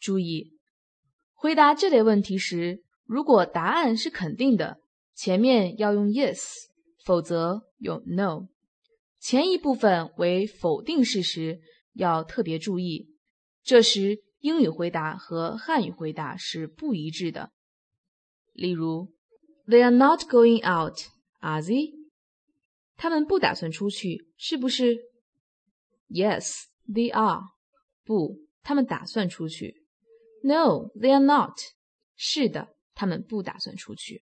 注意，回答这类问题时，如果答案是肯定的，前面要用 yes， 否则用 no。前一部分为否定式时，要特别注意，这时英语回答和汉语回答是不一致的。例如 They are not going out, are they? 他们不打算出去，是不是？ Yes, they are. 不，他们打算出去。No, they are not. 是的，他们不打算出去。